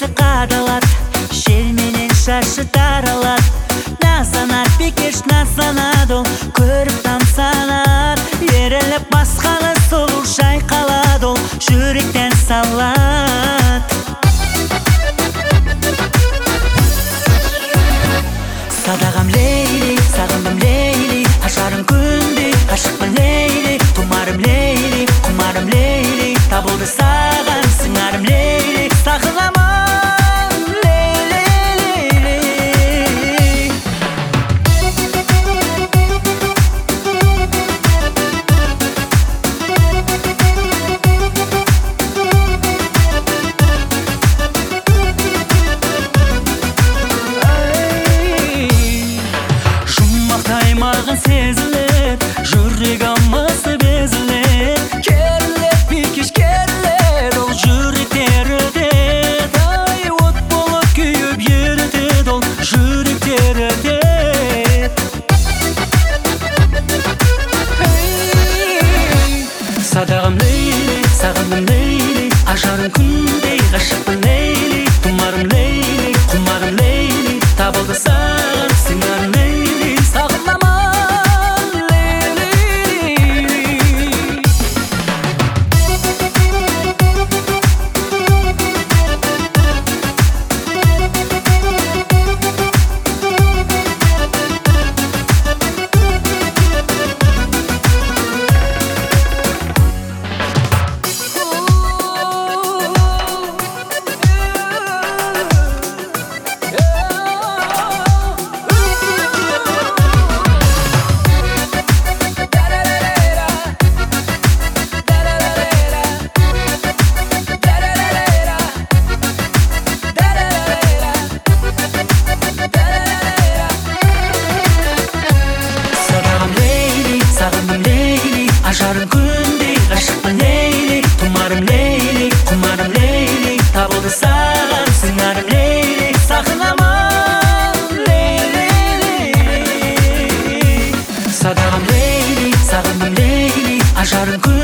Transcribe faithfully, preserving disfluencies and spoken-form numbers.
көзі қадалат, жел менен шашы таралат. Назанат бикеш назанат, ол көріп тамсанат. Еріліп басқаны сұлу шайқалат, ол жүректен салат. Садағам лейли, сағындым лейли, ашарым күндей, ғашықпын лейли. Тұмарым лейли, құмарым лейли, табылды саған сыңарым лейли. Сағынамын лейли, лейли. Жұмақтай маған сезілет, жүрек амасы безілет. Керілет бикеш керілет, ол жүрек терілет. Ай, от болып күйіп ерітет, ол жүрек терілет. Садағым лейли, сағындым лейли, ажарым күндей, ғашықпын лейли. Тұмарым лейли, құмарым лейли, табылды саған сыңарым лейли. Сағынамын лейли, лейли. Ажарым күндей, ғашықпын лейли. Тұмарым лейли, құмарым лейли, табылды саған сыңарым лейли. Сағынамын лейли, лейли. Садағым лейли, сағындым лейли, ажарым күндей.